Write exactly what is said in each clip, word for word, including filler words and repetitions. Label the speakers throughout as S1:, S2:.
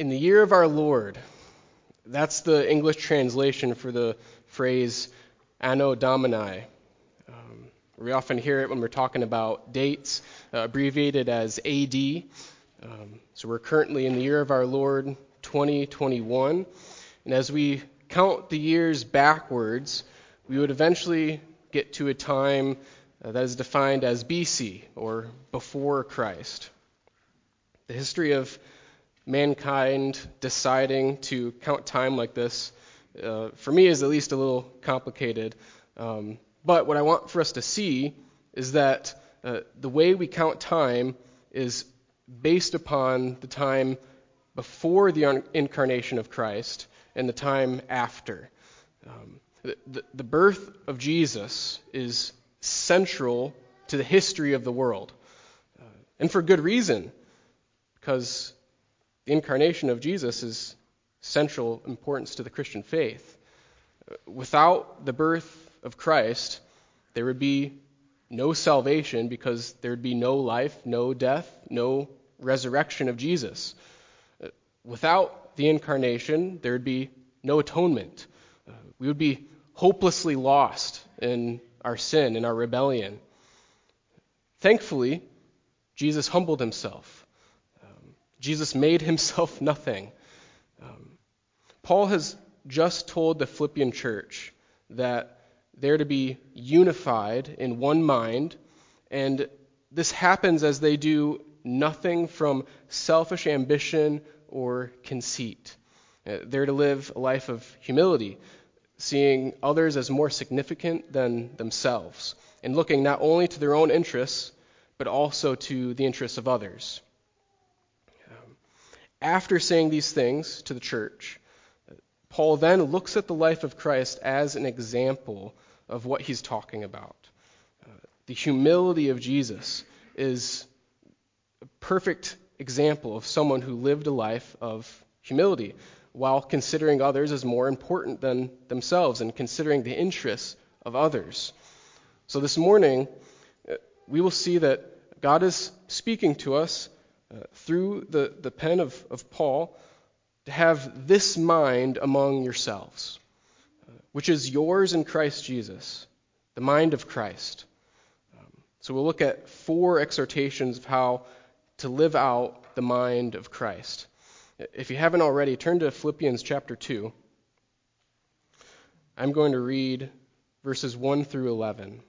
S1: In the year of our Lord, that's the English translation for the phrase Anno Domini. Um, we often hear it when we're talking about dates, uh, abbreviated as A D. Um, so we're currently in the year of our Lord, twenty twenty-one. And as we count the years backwards, we would eventually get to a time uh, that is defined as B C, or before Christ. The history of mankind deciding to count time like this, uh, for me, is at least a little complicated. Um, but what I want for us to see is that uh, the way we count time is based upon the time before the incarnation of Christ and the time after. Um, the, the birth of Jesus is central to the history of the world, uh, and for good reason, because the incarnation of Jesus is central importance to the Christian faith. Without the birth of Christ, there would be no salvation, because there would be no life, no death, no resurrection of Jesus. Without the incarnation, there would be no atonement. Uh, we would be hopelessly lost in our sin, in our rebellion. Thankfully, Jesus humbled himself. Jesus made himself nothing. Um, Paul has just told the Philippian church that they're to be unified in one mind, and this happens as they do nothing from selfish ambition or conceit. Uh, they're to live a life of humility, seeing others as more significant than themselves, and looking not only to their own interests, but also to the interests of others. After saying these things to the church, Paul then looks at the life of Christ as an example of what he's talking about. Uh, the humility of Jesus is a perfect example of someone who lived a life of humility while considering others as more important than themselves and considering the interests of others. So this morning, uh, we will see that God is speaking to us Uh, through the, the pen of, of Paul, to have this mind among yourselves, uh, which is yours in Christ Jesus, the mind of Christ. Um, so we'll look at four exhortations of how to live out the mind of Christ. If you haven't already, turn to Philippians chapter two. I'm going to read verses one through eleven.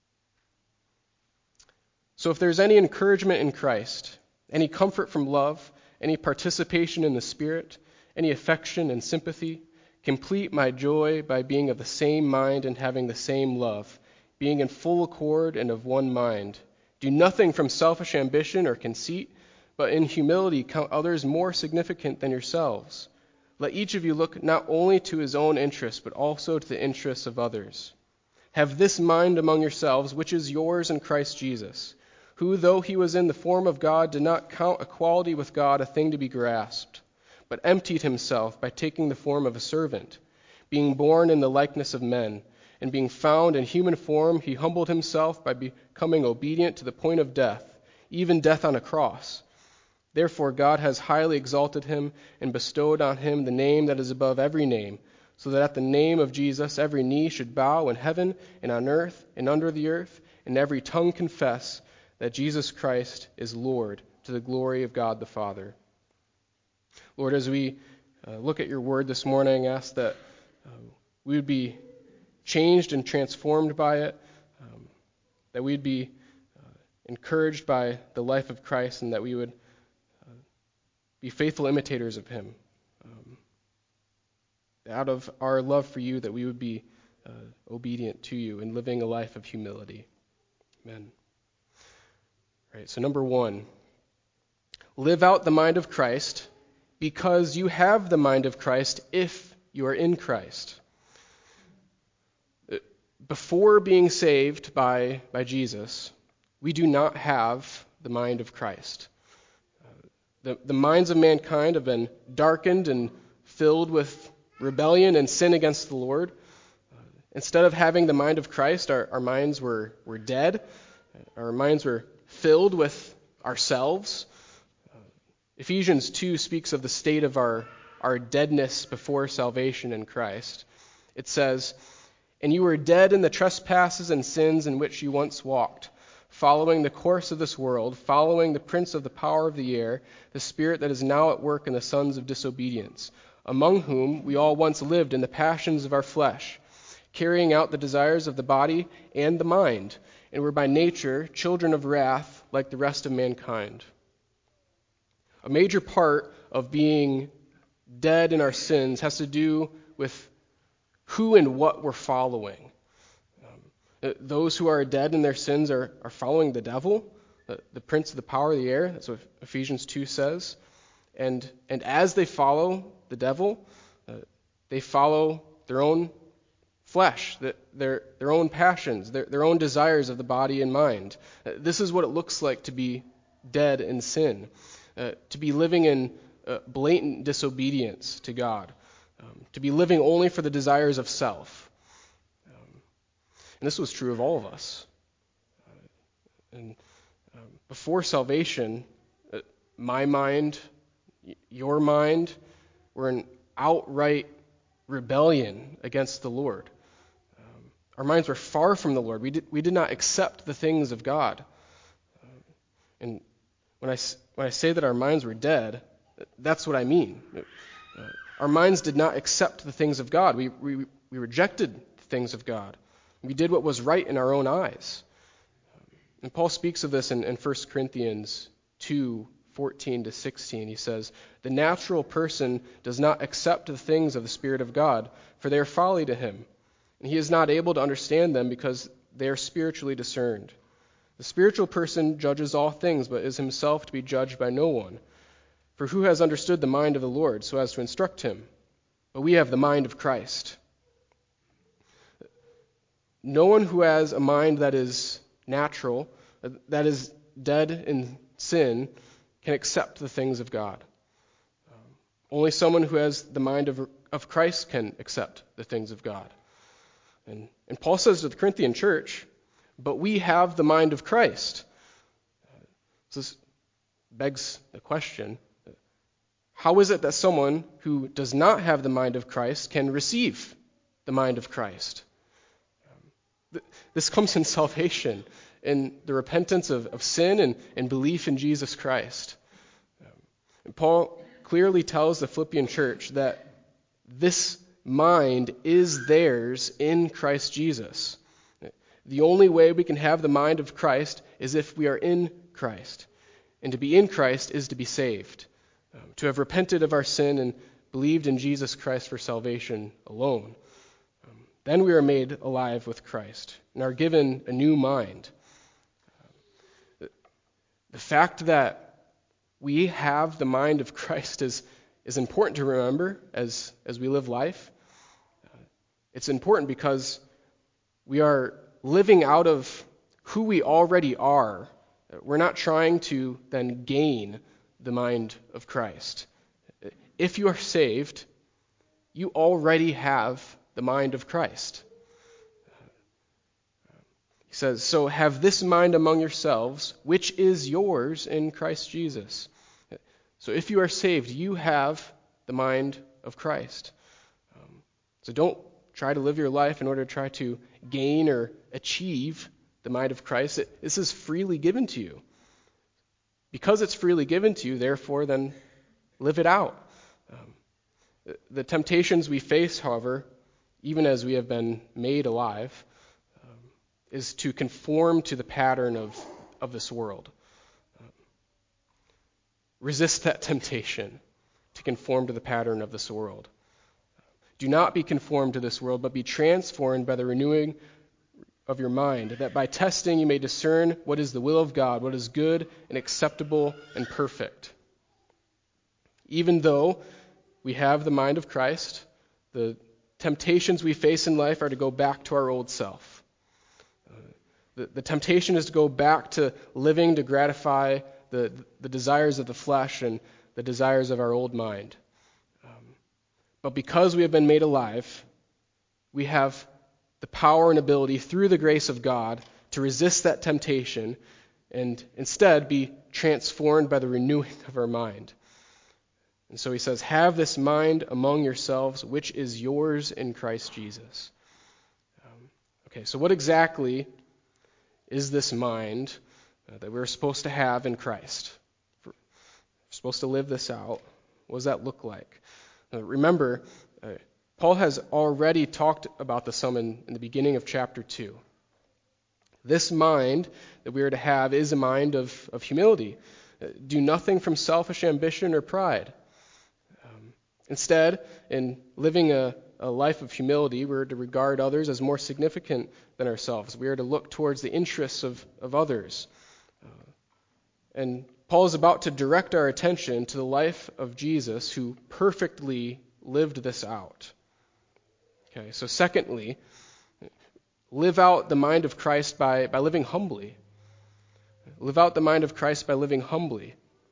S1: So if there's any encouragement in Christ, any comfort from love, any participation in the Spirit, any affection and sympathy, complete my joy by being of the same mind and having the same love, being in full accord and of one mind. Do nothing from selfish ambition or conceit, but in humility count others more significant than yourselves. Let each of you look not only to his own interests, but also to the interests of others. Have this mind among yourselves, which is yours in Christ Jesus, who, though he was in the form of God, did not count equality with God a thing to be grasped, but emptied himself by taking the form of a servant, being born in the likeness of men, and being found in human form, he humbled himself by becoming obedient to the point of death, even death on a cross. Therefore God has highly exalted him and bestowed on him the name that is above every name, so that at the name of Jesus every knee should bow in heaven and on earth and under the earth, and every tongue confess that Jesus Christ is Lord, to the glory of God the Father. Lord, as we uh, look at your word this morning, I ask that uh, we would be changed and transformed by it, um, that we'd be uh, encouraged by the life of Christ, and that we would uh, be faithful imitators of him. Um, out of our love for you, that we would be uh, obedient to you and living a life of humility. Amen. Right, so number one, live out the mind of Christ, because you have the mind of Christ if you are in Christ. Before being saved by, by Jesus, we do not have the mind of Christ. Uh, the, the minds of mankind have been darkened and filled with rebellion and sin against the Lord. Uh, instead of having the mind of Christ, our, our minds were, were dead. Our minds were filled with ourselves. Uh, Ephesians two speaks of the state of our, our deadness before salvation in Christ. It says, "And you were dead in the trespasses and sins in which you once walked, following the course of this world, following the prince of the power of the air, the spirit that is now at work in the sons of disobedience, among whom we all once lived in the passions of our flesh, carrying out the desires of the body and the mind, and were by nature children of wrath like the rest of mankind." A major part of being dead in our sins has to do with who and what we're following. Um, those who are dead in their sins are, are following the devil, the, the prince of the power of the air. That's what Ephesians two says. And, and as they follow the devil, uh, they follow their own flesh, the, their, their own passions, their, their own desires of the body and mind. Uh, this is what it looks like to be dead in sin, uh, to be living in uh, blatant disobedience to God, um, to be living only for the desires of self. Um, and this was true of all of us. Uh, and um, before salvation, uh, my mind, y- your mind, were in outright rebellion against the Lord. Um, our minds were far from the Lord. We did, we did not accept the things of God. Uh, and when I, when I say that our minds were dead, that's what I mean. Uh, our minds did not accept the things of God. We, we, we rejected the things of God. We did what was right in our own eyes. And Paul speaks of this in, in First Corinthians two, fourteen to sixteen. He says, "The natural person does not accept the things of the Spirit of God, for they are folly to him, and he is not able to understand them because they are spiritually discerned. The spiritual person judges all things, but is himself to be judged by no one. For who has understood the mind of the Lord so as to instruct him? But we have the mind of Christ." No one who has a mind that is natural, that is dead in sin, can accept the things of God. Um, only someone who has the mind of, of Christ can accept the things of God. And, and Paul says to the Corinthian church, "But we have the mind of Christ." Uh, this begs the question, how is it that someone who does not have the mind of Christ can receive the mind of Christ? Um, th- this comes in salvation, in the repentance of, of sin and, and belief in Jesus Christ. Um, and Paul clearly tells the Philippian church that this mind is theirs in Christ Jesus. The only way we can have the mind of Christ is if we are in Christ. And to be in Christ is to be saved, um, to have repented of our sin and believed in Jesus Christ for salvation alone. Um, then we are made alive with Christ and are given a new mind. Um, the fact that we have the mind of Christ is, is important to remember as, as we live life. Uh, it's important because we are living out of who we already are. We're not trying to then gain the mind of Christ. If you are saved, you already have the mind of Christ. He says, "So have this mind among yourselves, which is yours in Christ Jesus." So if you are saved, you have the mind of Christ. Um, so don't try to live your life in order to try to gain or achieve the mind of Christ. It, this is freely given to you. Because it's freely given to you, therefore, then live it out. Um, the temptations we face, however, even as we have been made alive, um, is to conform to the pattern of, of this world. Um, resist that temptation to conform to the pattern of this world. Do not be conformed to this world, but be transformed by the renewing of your mind, that by testing you may discern what is the will of God, what is good and acceptable and perfect. Even though we have the mind of Christ, the temptations we face in life are to go back to our old self. Uh, the, the temptation is to go back to living to gratify the, the desires of the flesh and the desires of our old mind. Um, but because we have been made alive, we have the power and ability through the grace of God to resist that temptation and instead be transformed by the renewing of our mind. And so he says, have this mind among yourselves, which is yours in Christ Jesus. Um, okay, so what exactly is this mind uh, that we're supposed to have in Christ? We're supposed to live this out. What does that look like? Uh, remember, uh, Paul has already talked about this some in, in the beginning of chapter two. This mind that we are to have is a mind of, of humility. Uh, do nothing from selfish ambition or pride. Um, instead, in living a, a life of humility, we're to regard others as more significant than ourselves. We are to look towards the interests of, of others. Uh, and Paul is about to direct our attention to the life of Jesus, who perfectly lived this out. Okay, so secondly, live out the mind of Christ by, by living humbly. Live out the mind of Christ by living humbly.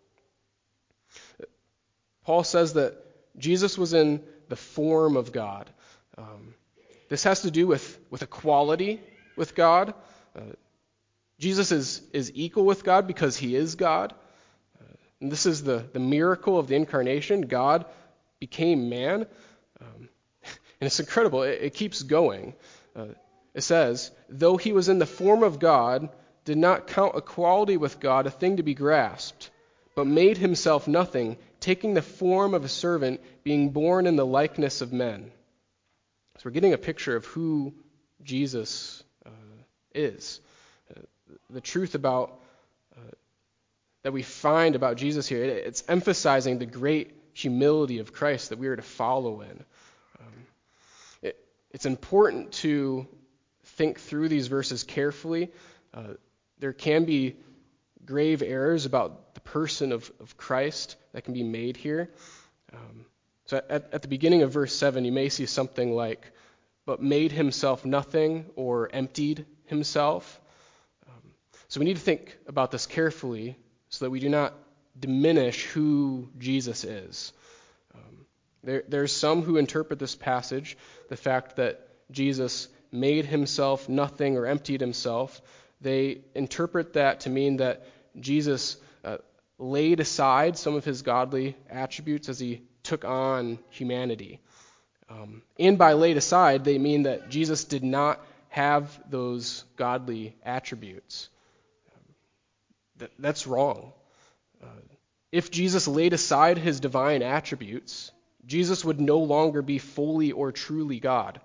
S1: Paul says that Jesus was in the form of God. Um, this has to do with, with equality with God. Uh, Jesus is, is equal with God because he is God. Uh, and this is the, the miracle of the incarnation. God became man. Um, and it's incredible. It, it keeps going. Uh, It says, though he was in the form of God, did not count equality with God a thing to be grasped, but made himself nothing, taking the form of a servant, being born in the likeness of men. So we're getting a picture of who Jesus uh, is. Uh, the truth about uh, that we find about Jesus here, it, it's emphasizing the great humility of Christ that we are to follow in. Um, it, it's important to think through these verses carefully. Uh, there can be grave errors about the person of, of Christ that can be made here. Um, so at, at the beginning of verse seven, you may see something like, but made himself nothing, or emptied himself. Um, so we need to think about this carefully so that we do not diminish who Jesus is. Um, there, there's some who interpret this passage, the fact that Jesus made himself nothing or emptied himself, they interpret that to mean that Jesus uh, laid aside some of his godly attributes as he took on humanity. Um, and by laid aside, they mean that Jesus did not have those godly attributes. Um, that, that's wrong. Uh, if Jesus laid aside his divine attributes, Jesus would no longer be fully or truly God.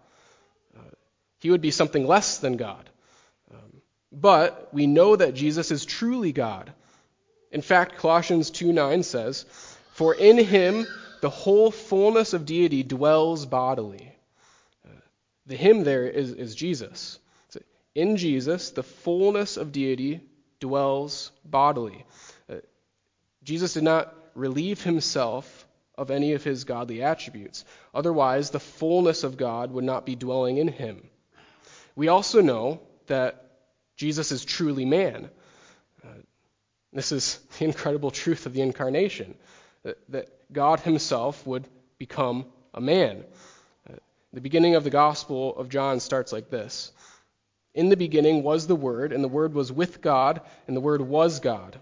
S1: He would be something less than God. Um, but we know that Jesus is truly God. In fact, Colossians two nine says, for in him the whole fullness of deity dwells bodily. Uh, the him there is, is Jesus. So in Jesus, the fullness of deity dwells bodily. Uh, Jesus did not relieve himself of any of his godly attributes. Otherwise, the fullness of God would not be dwelling in him. We also know that Jesus is truly man. Uh, this is the incredible truth of the incarnation, that, that God himself would become a man. Uh, the beginning of the Gospel of John starts like this. In the beginning was the Word, and the Word was with God, and the Word was God.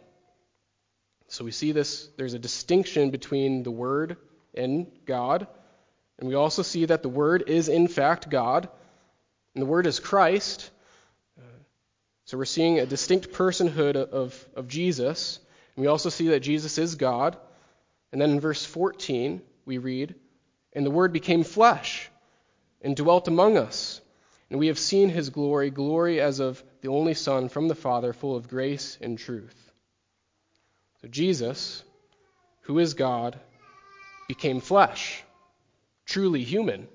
S1: So we see this, there's a distinction between the Word and God, and we also see that the Word is in fact God, and the Word is Christ. Uh, so we're seeing a distinct personhood of, of Jesus. And we also see that Jesus is God. And then in verse fourteen, we read, and the Word became flesh and dwelt among us. And we have seen his glory, glory as of the only Son from the Father, full of grace and truth. So Jesus, who is God, became flesh, truly human.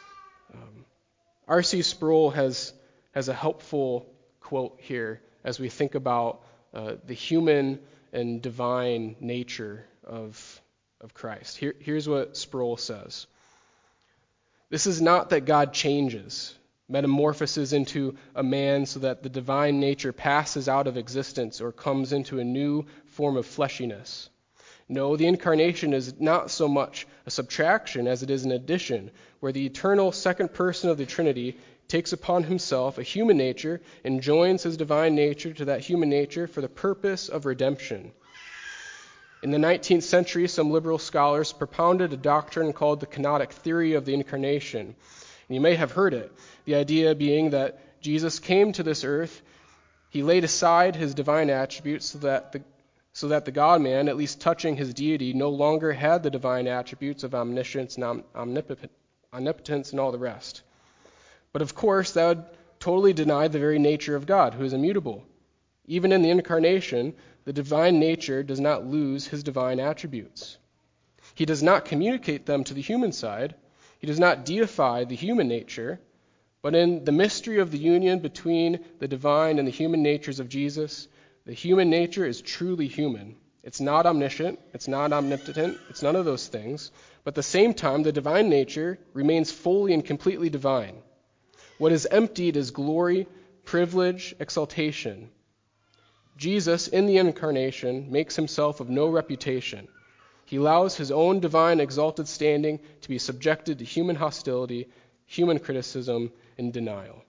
S1: Um, R C Sproul has, has a helpful quote here as we think about uh, the human and divine nature of, of Christ. Here, here's what Sproul says. This is not that God changes, metamorphoses into a man so that the divine nature passes out of existence or comes into a new form of fleshiness. No, the incarnation is not so much a subtraction as it is an addition, where the eternal second person of the Trinity takes upon himself a human nature and joins his divine nature to that human nature for the purpose of redemption. In the nineteenth century, some liberal scholars propounded a doctrine called the kenotic theory of the incarnation. And you may have heard it, the idea being that Jesus came to this earth, he laid aside his divine attributes so that the so that the God-man, at least touching his deity, no longer had the divine attributes of omniscience and omnipotence, omnipotence and all the rest. But of course, that would totally deny the very nature of God, who is immutable. Even in the incarnation, the divine nature does not lose his divine attributes. He does not communicate them to the human side. He does not deify the human nature. But in the mystery of the union between the divine and the human natures of Jesus, the human nature is truly human. It's not omniscient. It's not omnipotent. It's none of those things. But at the same time, the divine nature remains fully and completely divine. What is emptied is glory, privilege, exaltation. Jesus, in the incarnation, makes himself of no reputation. He allows his own divine exalted standing to be subjected to human hostility, human criticism, and denial.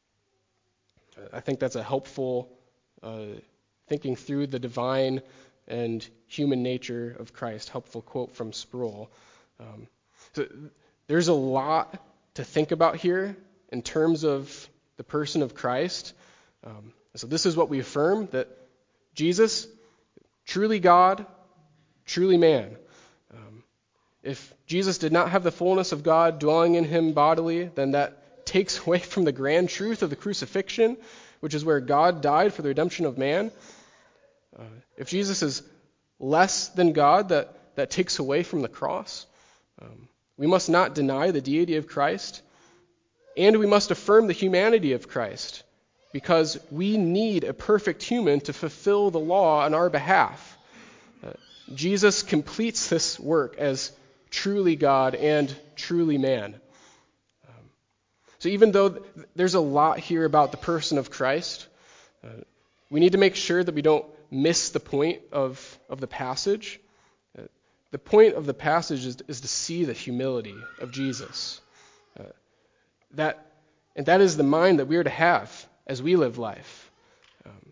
S1: I think that's a helpful uh, thinking through the divine and human nature of Christ, helpful quote from Sproul. Um, so there's a lot to think about here in terms of the person of Christ. Um, so this is what we affirm, that Jesus, truly God, truly man. Um, if Jesus did not have the fullness of God dwelling in him bodily, then that takes away from the grand truth of the crucifixion, which is where God died for the redemption of man. Uh, if Jesus is less than God, that, that takes away from the cross. Um, we must not deny the deity of Christ, and we must affirm the humanity of Christ, because we need a perfect human to fulfill the law on our behalf. Uh, Jesus completes this work as truly God and truly man. Um, so even though th- there's a lot here about the person of Christ, uh, we need to make sure that we don't miss the point of, of the passage. Uh, the point of the passage is, is to see the humility of Jesus. Uh, that, and that is the mind that we are to have as we live life. Um,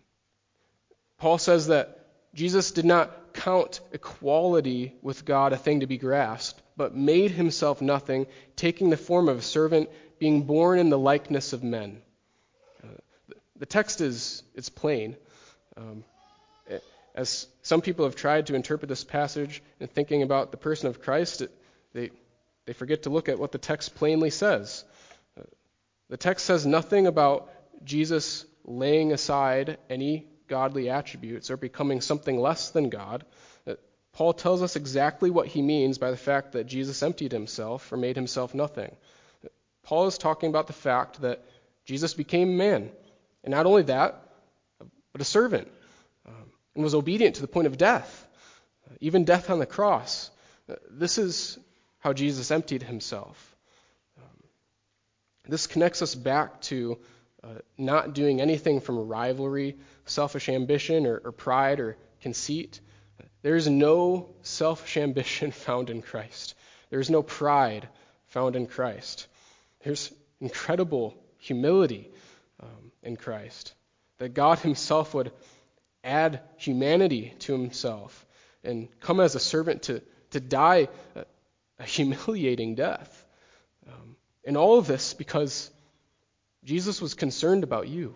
S1: Paul says that Jesus did not count equality with God a thing to be grasped, but made himself nothing, taking the form of a servant, being born in the likeness of men. Uh, the text is it's plain. Um, as some people have tried to interpret this passage in thinking about the person of Christ, it, they they forget to look at what the text plainly says. Uh, the text says nothing about Jesus laying aside any godly attributes or becoming something less than God. Uh, Paul tells us exactly what he means by the fact that Jesus emptied himself or made himself nothing. Uh, Paul is talking about the fact that Jesus became man. And not only that, but a servant. Um, and was obedient to the point of death, uh, even death on the cross. Uh, this is how Jesus emptied himself. Um, this connects us back to uh, not doing anything from rivalry, selfish ambition, or, or pride, or conceit. There is no selfish ambition found in Christ. There is no pride found in Christ. There's incredible humility um, in Christ, that God himself would add humanity to himself and come as a servant to, to die a, a humiliating death. Um, and all of this because Jesus was concerned about you.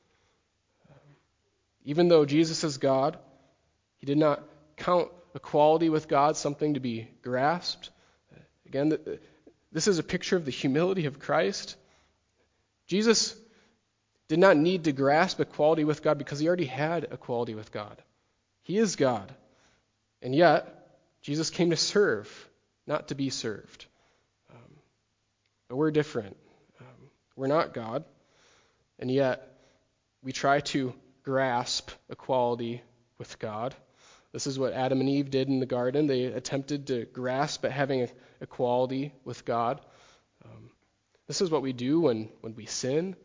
S1: Um, even though Jesus is God, he did not count equality with God something to be grasped. Uh, again, the, this is a picture of the humility of Christ. Jesus did not need to grasp equality with God because he already had equality with God. He is God. And yet, Jesus came to serve, not to be served. Um, but we're different. Um, we're not God. And yet, we try to grasp equality with God. This is what Adam and Eve did in the garden. They attempted to grasp at having equality with God. Um, this is what we do when, when we sin.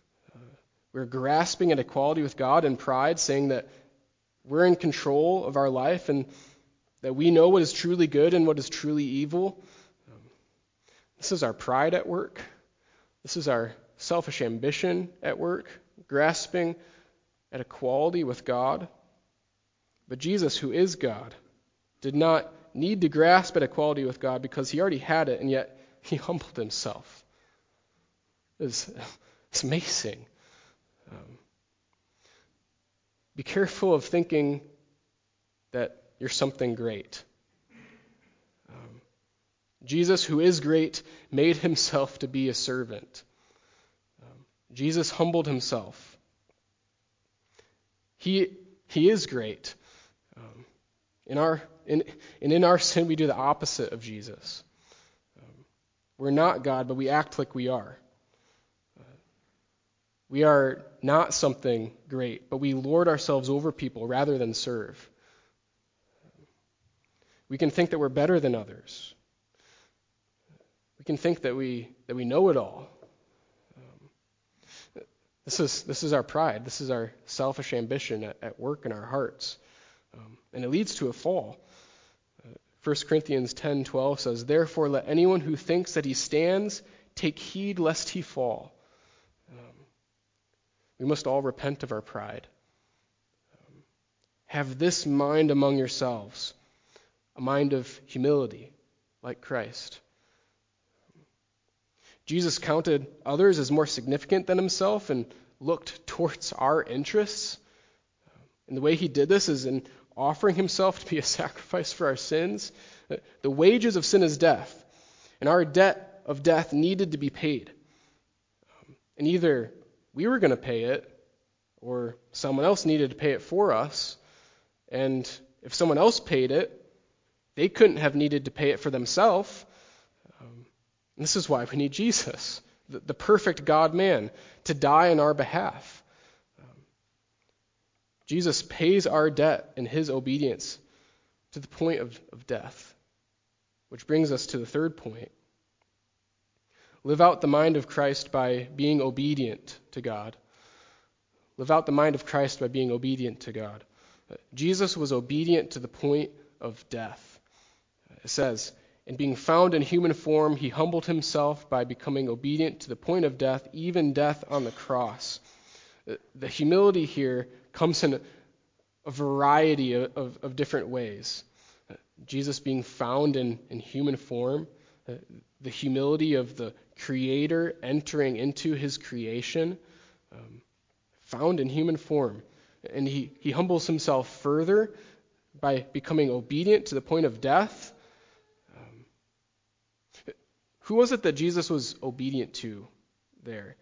S1: We're grasping at equality with God in pride, saying that we're in control of our life and that we know what is truly good and what is truly evil. Um, this is our pride at work. This is our selfish ambition at work, grasping at equality with God. But Jesus, who is God, did not need to grasp at equality with God because he already had it, and yet he humbled himself. It's, it's amazing. Um, be careful of thinking that you're something great. Um, Jesus, who is great, made himself to be a servant. Um, Jesus humbled himself. He he is great. Um, in our in and in our sin, we do the opposite of Jesus. Um, we're not God, but we act like we are. Uh, we are not something great, but we lord ourselves over people rather than serve. We can think that we're better than others. We can think that we that we know it all. Um, this is this is our pride. This is our selfish ambition at, at work in our hearts, um, and it leads to a fall. Uh, First Corinthians ten twelve says, "Therefore, let anyone who thinks that he stands take heed lest he fall." Um, we must all repent of our pride. Um, have this mind among yourselves, a mind of humility, like Christ. Jesus counted others as more significant than himself and looked towards our interests. And the way he did this is in offering himself to be a sacrifice for our sins. The wages of sin is death, and our debt of death needed to be paid. And either we were going to pay it, or someone else needed to pay it for us. And if someone else paid it, they couldn't have needed to pay it for themselves. Um, this is why we need Jesus, the, the perfect God-man, to die in our behalf. Um, Jesus pays our debt in his obedience to the point of, of death. Which brings us to the third point. Live out the mind of Christ by being obedient to God. Live out the mind of Christ by being obedient to God. Uh, Jesus was obedient to the point of death. It says, "And being found in human form, he humbled himself by becoming obedient to the point of death, even death on the cross." The humility here comes in a variety of, of, of different ways. Jesus being found in, in human form, the humility of the Creator entering into his creation, um, found in human form. And he, he humbles himself further by becoming obedient to the point of death. Who was it that Jesus was obedient to there?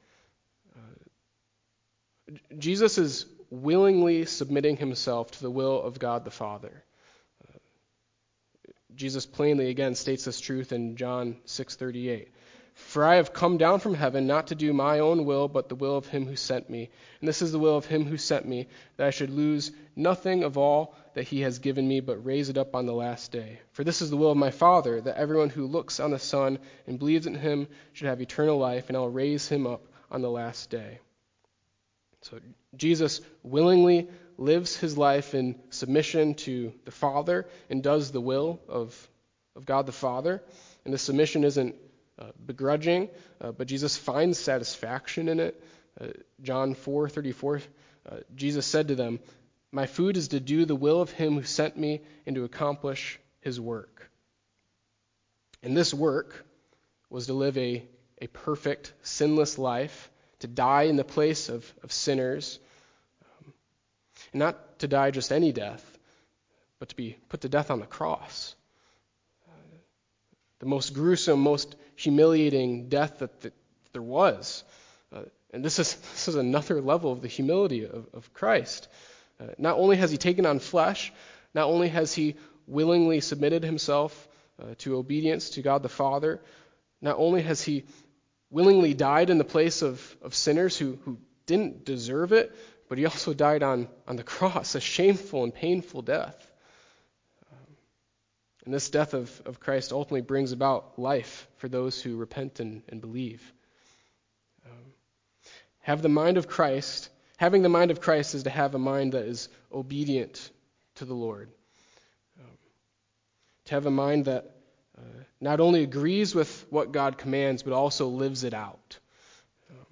S1: Uh, Jesus is willingly submitting himself to the will of God the Father. Uh, Jesus plainly again states this truth in John six thirty-eight. "For I have come down from heaven not to do my own will, but the will of him who sent me. And this is the will of him who sent me, that I should lose nothing of all that he has given me, but raise it up on the last day. For this is the will of my Father, that everyone who looks on the Son and believes in him should have eternal life, and I will raise him up on the last day." So Jesus willingly lives his life in submission to the Father and does the will of, of God the Father. And this submission isn't uh, begrudging, uh, but Jesus finds satisfaction in it. Uh, John four thirty-four, uh, Jesus said to them, "My food is to do the will of him who sent me and to accomplish his work." And this work was to live a, a perfect, sinless life, to die in the place of, of sinners, um, and not to die just any death, but to be put to death on the cross. Uh, the most gruesome, most humiliating death that, that there was. Uh, and this is this is another level of the humility of, of Christ. Uh, not only has he taken on flesh, not only has he willingly submitted himself uh, to obedience to God the Father, not only has he willingly died in the place of, of sinners who, who didn't deserve it, but he also died on, on the cross, a shameful and painful death. Um, and this death of, of Christ ultimately brings about life for those who repent and, and believe. Um, have the mind of Christ. Having the mind of Christ is to have a mind that is obedient to the Lord. Um, to have a mind that uh, not only agrees with what God commands, but also lives it out. Um,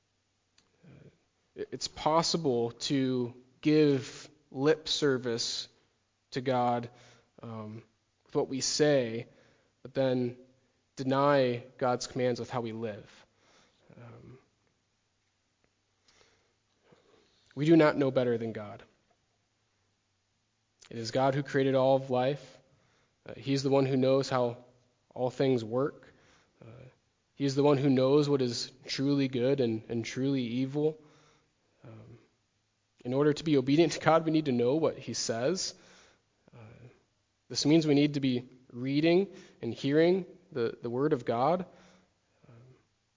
S1: uh, it's possible to give lip service to God um, with what we say, but then deny God's commands with how we live. Um, we do not know better than God. It is God who created all of life. Uh, he's the one who knows how all things work. Uh, he's the one who knows what is truly good and, and truly evil. Um, in order to be obedient to God, we need to know what he says. Uh, this means we need to be reading and hearing the, the word of God. Um,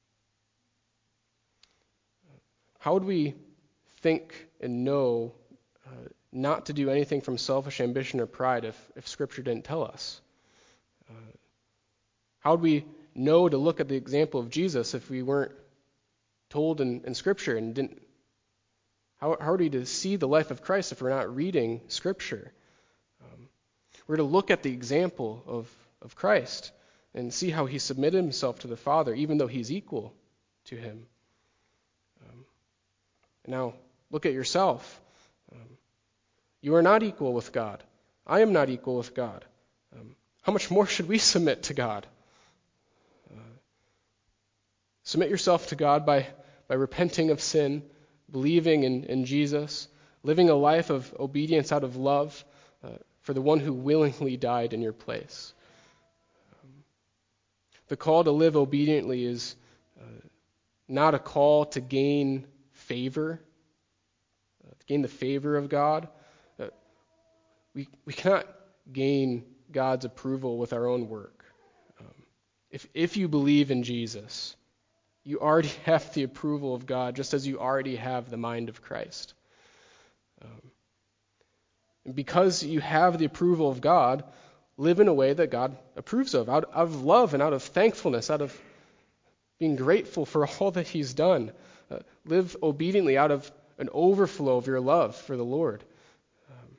S1: how would we think and know uh, not to do anything from selfish ambition or pride if, if Scripture didn't tell us? Uh, how would we know to look at the example of Jesus if we weren't told in, in Scripture and didn't? How, how are we to see the life of Christ if we're not reading Scripture? Um, we're to look at the example of, of Christ and see how he submitted himself to the Father, even though he's equal to him. Um, and now, look at yourself. Um, you are not equal with God. I am not equal with God. Um, how much more should we submit to God? Uh, submit yourself to God by, by repenting of sin, believing in, in Jesus, living a life of obedience out of love uh, for the one who willingly died in your place. Um, the call to live obediently is uh, not a call to gain favor, uh, to gain the favor of God. Uh, we, we cannot gain God's approval with our own work. Um, if, if you believe in Jesus, you already have the approval of God, just as you already have the mind of Christ. Um, and because you have the approval of God, live in a way that God approves of, out, out of love and out of thankfulness, out of being grateful for all that he's done. Uh, live obediently out of an overflow of your love for the Lord. Um,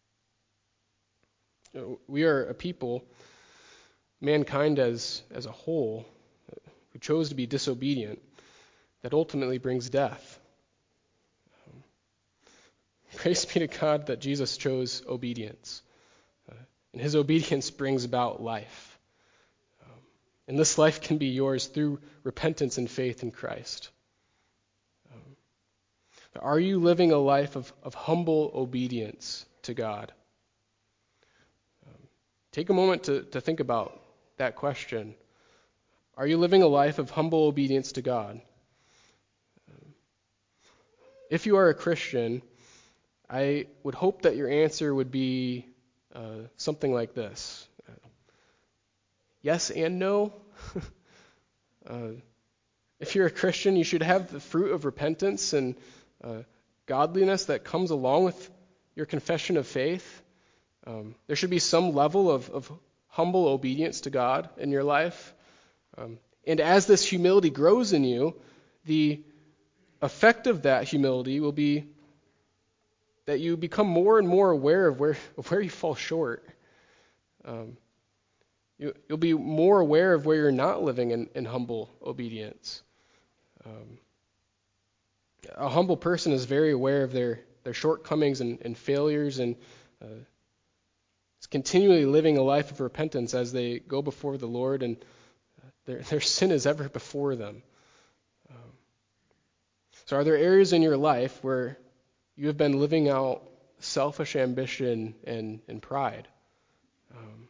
S1: you know, we are a people, mankind as, as a whole, who chose to be disobedient, that ultimately brings death. Um, praise be to God that Jesus chose obedience. Uh, and his obedience brings about life. Um, and this life can be yours through repentance and faith in Christ. Um, are you living a life of, of humble obedience to God? Um, take a moment to, to think about that question. Are you living a life of humble obedience to God? Um, if you are a Christian, I would hope that your answer would be uh, something like this. Uh, yes and no. uh, if you're a Christian, you should have the fruit of repentance and uh, godliness that comes along with your confession of faith. Um, there should be some level of, of humble obedience to God in your life. Um, and as this humility grows in you, the effect of that humility will be that you become more and more aware of where, of where you fall short. Um, you, you'll be more aware of where you're not living in, in humble obedience. Um, a humble person is very aware of their, their shortcomings and, and failures and uh, is continually living a life of repentance as they go before the Lord, and Their, their sin is ever before them. Um, so are there areas in your life where you have been living out selfish ambition and, and pride? Um,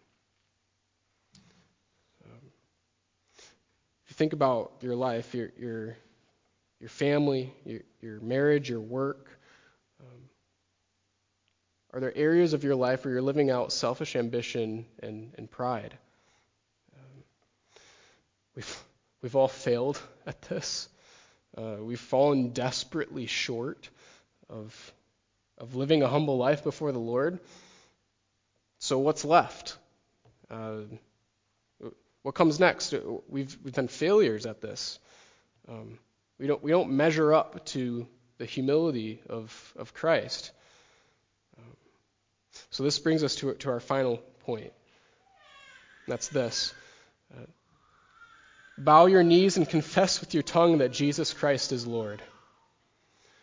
S1: um, if you think about your life, your your, your family, your, your marriage, your work, um, are there areas of your life where you're living out selfish ambition and, and pride? Um, we've We've all failed at this. Uh, we've fallen desperately short of, of living a humble life before the Lord. So what's left? Uh, what comes next? We've we've been failures at this. Um, we don't we don't measure up to the humility of of Christ. Um, so this brings us to to our final point. That's this. Uh, Bow your knees and confess with your tongue that Jesus Christ is Lord.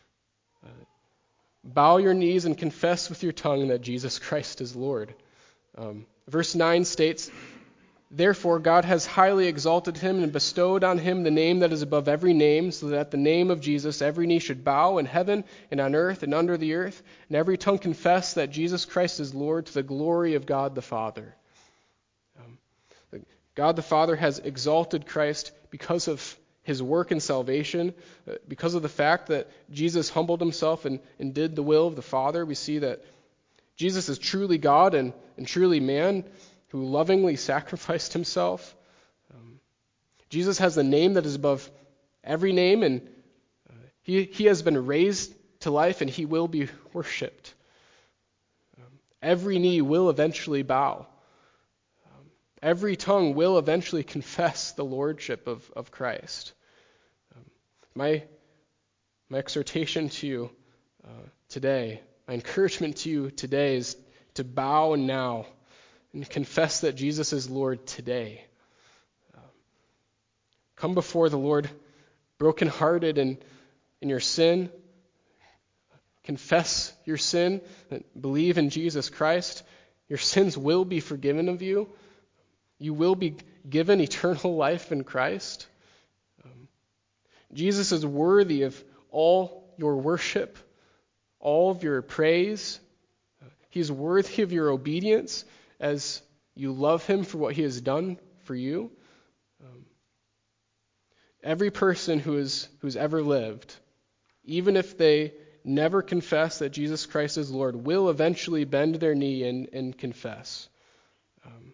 S1: Uh, bow your knees and confess with your tongue that Jesus Christ is Lord. Um, verse nine states, "Therefore God has highly exalted him and bestowed on him the name that is above every name, so that at the name of Jesus every knee should bow in heaven and on earth and under the earth, and every tongue confess that Jesus Christ is Lord, to the glory of God the Father." Um, God the Father has exalted Christ because of his work in salvation, uh, because of the fact that Jesus humbled himself and, and did the will of the Father. We see that Jesus is truly God and, and truly man, who lovingly sacrificed himself. Um, Jesus has the name that is above every name, and uh, he, he has been raised to life, and he will be worshipped. Um, every knee will eventually bow. Um, every tongue will eventually confess the lordship of, of Christ. Um, my, my exhortation to you uh, today, my encouragement to you today is to bow now and confess that Jesus is Lord today. Um, come before the Lord brokenhearted in, in your sin. Confess your sin. Believe in Jesus Christ. Your sins will be forgiven of you. You will be given eternal life in Christ. Um, Jesus is worthy of all your worship, all of your praise. He's worthy of your obedience as you love him for what he has done for you. Um, every person who is who's ever lived, even if they never confess that Jesus Christ is Lord, will eventually bend their knee and, and confess. Um,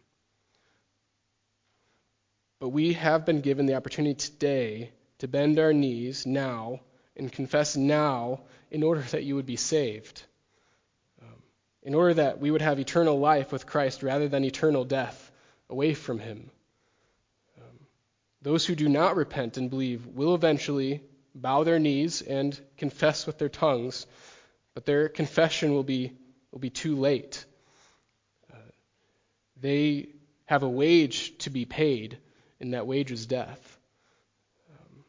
S1: but we have been given the opportunity today to bend our knees now and confess now in order that you would be saved. Um, in order that we would have eternal life with Christ rather than eternal death away from him. Um, those who do not repent and believe will eventually bow their knees and confess with their tongues, but their confession will be will be too late. Uh, they have a wage to be paid, and that wage is death. Um,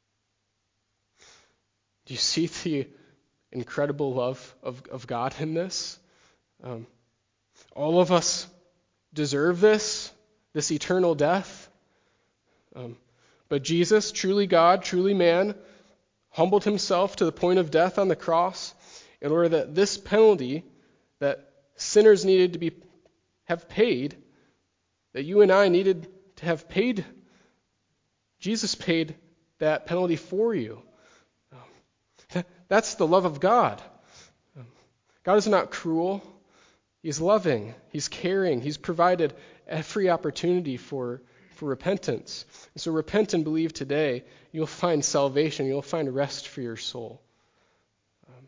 S1: do you see the incredible love of, of God in this? Um, all of us deserve this, this eternal death. Um, but Jesus, truly God, truly man, humbled himself to the point of death on the cross in order that this penalty that sinners needed to be have paid, that you and I needed to have paid, Jesus paid that penalty for you. Um, that's the love of God. Um, God is not cruel. He's loving. He's caring. He's provided every opportunity for, for repentance. And so repent and believe today. You'll find salvation. You'll find rest for your soul. Um,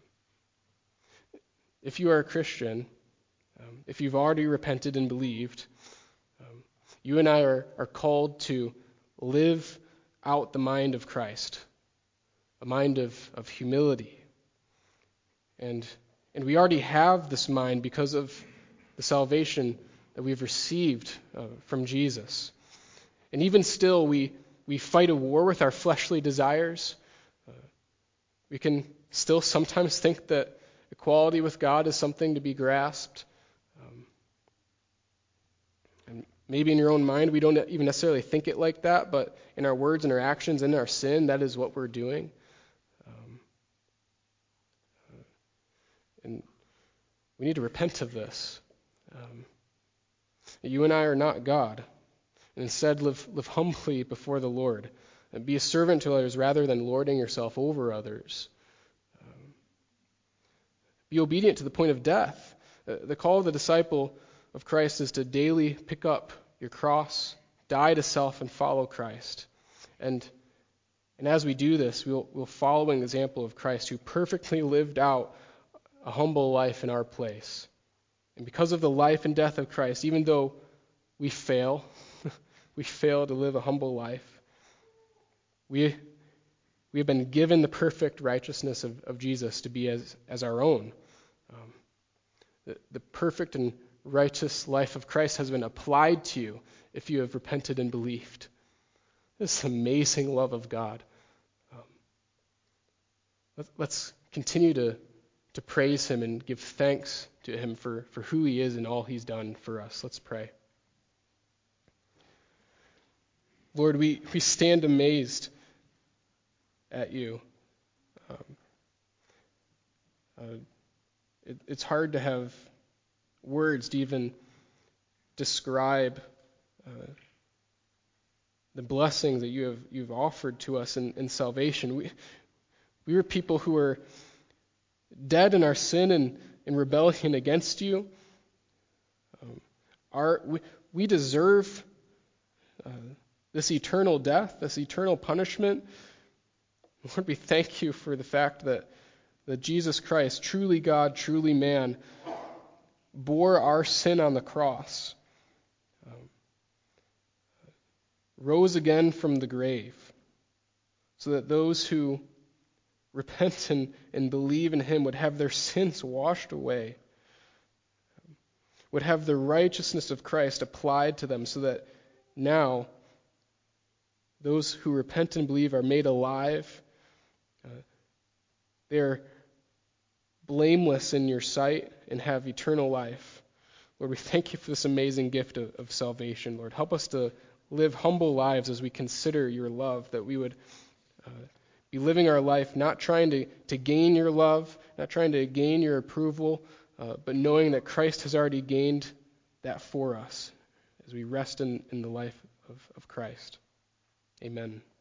S1: if you are a Christian, um, if you've already repented and believed, um, you and I are, are called to live out the mind of Christ, a mind of, of humility. And And we already have this mind because of the salvation that we've received uh, from Jesus. And even still, we, we fight a war with our fleshly desires. Uh, we can still sometimes think that equality with God is something to be grasped. Um, and maybe in your own mind, we don't even necessarily think it like that, but in our words and our actions and our sin, that is what we're doing. Um, and we need to repent of this. Um, you and I are not God. And instead, live, live humbly before the Lord. And be a servant to others rather than lording yourself over others. Um, be obedient to the point of death. Uh, the call of the disciple of Christ is to daily pick up your cross, die to self, and follow Christ. And and as we do this, we'll, we'll follow an example of Christ who perfectly lived out a humble life in our place. And because of the life and death of Christ, even though we fail, we fail to live a humble life, we, we have been given the perfect righteousness of, of Jesus to be as, as our own. Um, the, the perfect and righteous life of Christ has been applied to you if you have repented and believed. This amazing love of God. Um, let, let's continue to, to praise him and give thanks to him for, for who he is and all he's done for us. Let's pray. Lord, we, we stand amazed at you. Um, uh, it, it's hard to have words to even describe uh, the blessings that you have you've offered to us in, in salvation. We we were people who were dead in our sin and in rebellion against you. Um, our we, we deserve uh, this eternal death, this eternal punishment. Lord, we thank you for the fact that that Jesus Christ, truly God, truly man, bore our sin on the cross, um, rose again from the grave, so that those who repent and, and believe in him would have their sins washed away, would have the righteousness of Christ applied to them, so that now those who repent and believe are made alive. Uh, they're blameless in your sight and have eternal life. Lord, we thank you for this amazing gift of, of salvation. Lord, help us to live humble lives as we consider your love, that we would uh, be living our life not trying to, to gain your love, not trying to gain your approval, uh, but knowing that Christ has already gained that for us as we rest in, in the life of, of Christ. Amen.